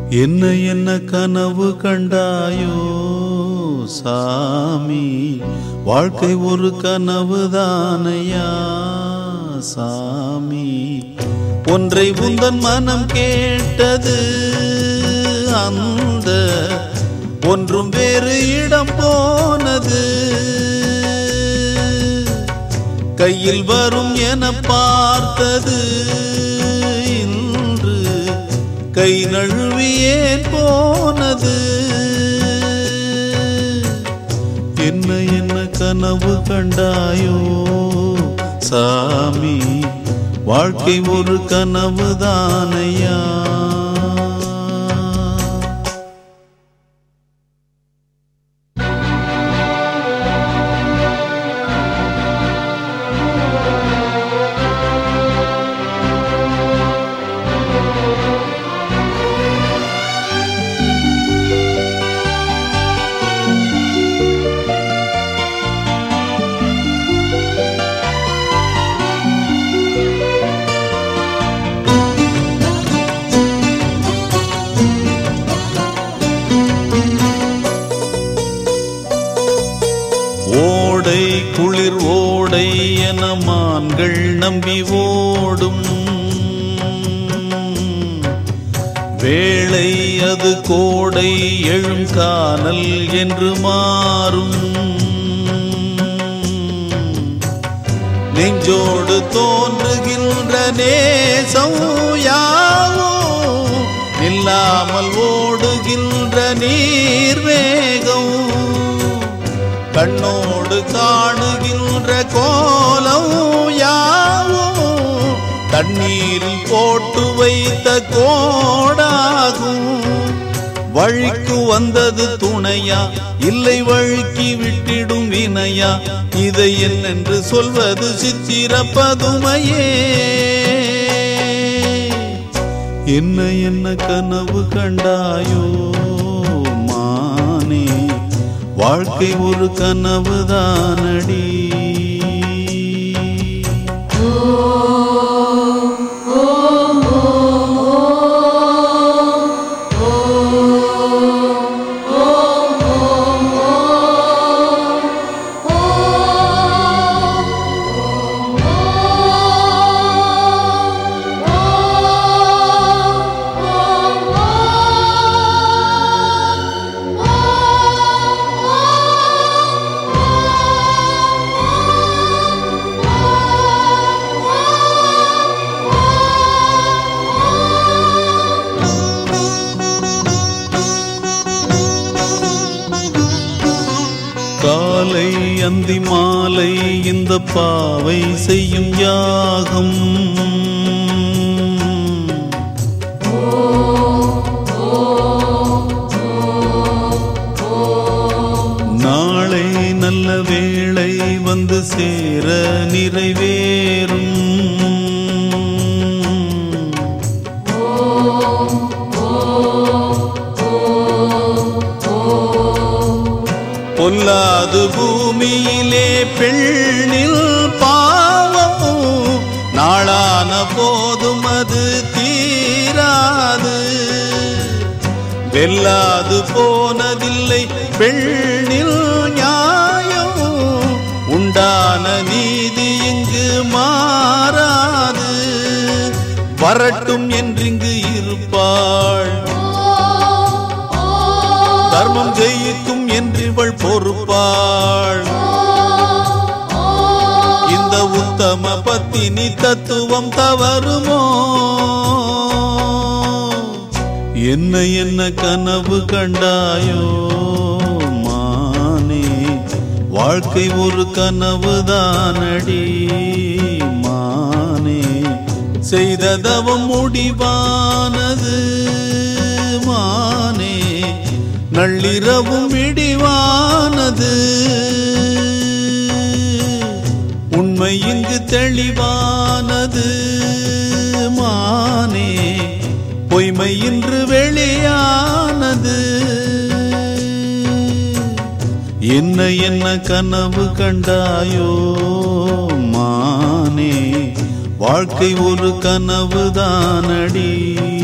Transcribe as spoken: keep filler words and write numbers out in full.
என்ன என்ன கனவு கண்டாயோ சாமி, வாழ்க்கை ஒரு கனவு தானையா சாமி. ஒன்றை உந்தன் மனம் கேட்டது, அந்த ஒன்றும் வேறு இடம் போனது. கையில் வரும் என பார்த்தது, இன்று கை நழுவியே போனது. என்ன என்ன கனவு கண்டாயோ சாமி, வாழ்க்கை ஒரு கனவு தானையா. ஓடை குளிர் ஓடை என மான்கள் நம்பி ஓடும் வேளை, அது கோடை எழும் கானல் என்று மாறும். நெஞ்சோடு தோன்றுகின்ற நேசம் யாவோ, இல்லாமல் ஓடுகின்ற நீர்வேகம். கண்ணோடு காணுகின்ற கோலம் யாவோ, தண்ணீரில் போட்டு வைத்த கோடாகும். வழிக்கு வந்தது துணையா, இல்லை வழுக்கி விட்டிடும் வினையா? இதை என்னென்று சொல்வது சித்திர பதுமையே. என்ன என்ன கனவு கண்டாயோ மானே, வாழ்க்கை ஒரு கனவு தானடி. காலை அந்தி மாலை இந்த பாவை செய்யும் யாகம். நாளை நல்ல வேளை வந்து சேர நிறைவேறும். பொல்லாது பூமியிலே பெண்ணில் பாவம், நாளான போதும் அது தீராது. வெல்லாது போனதில்லை பெண்ணில் நியாயம், உண்டான நீதி இங்கு மாறாது. வரட்டும் என்றிங்கு இருப்பாள், தர்மம் ஜெயிக்கும் என்றிவள் பொறுப்பாள். இந்த உத்தம பத்தினி தத்துவம் தவறுமோ? என்ன என்ன கனவு கண்டாயோ மானே, வாழ்க்கை ஒரு கனவு தானடி மானே. செய்த தவம் முடிவானது மானே, நள்ளிரவும் இடிவானது. உண்மை இங்கு தெளிவானது மானே, பொய்மை இன்று வெளியானது. என்ன என்ன கனவு கண்டாயோ மானே, வாழ்க்கை ஒரு கனவு தானடி.